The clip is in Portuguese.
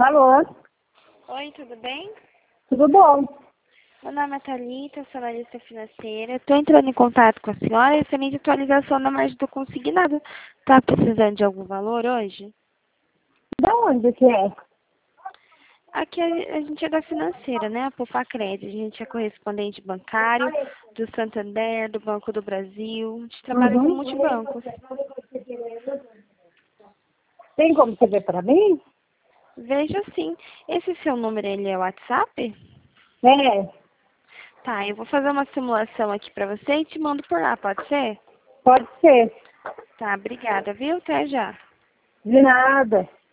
Alô? Oi, tudo bem? Tudo bom? Meu nome é Thalita, sou analista financeira. Estou entrando em contato com a senhora referente à atualização da margem do consignado. Está precisando de algum valor hoje? Da onde que é? Aqui a gente é da financeira, né? A Popacred. A gente é correspondente bancário do Santander, do Banco do Brasil. A gente trabalha com Uhum. multibancos. Tem como você ver para mim? Veja sim. Esse seu número, ele é o WhatsApp? É, Tá, eu vou fazer uma simulação aqui para você e te mando por lá, pode ser? pode ser. Tá, obrigada, viu? Até já. De nada.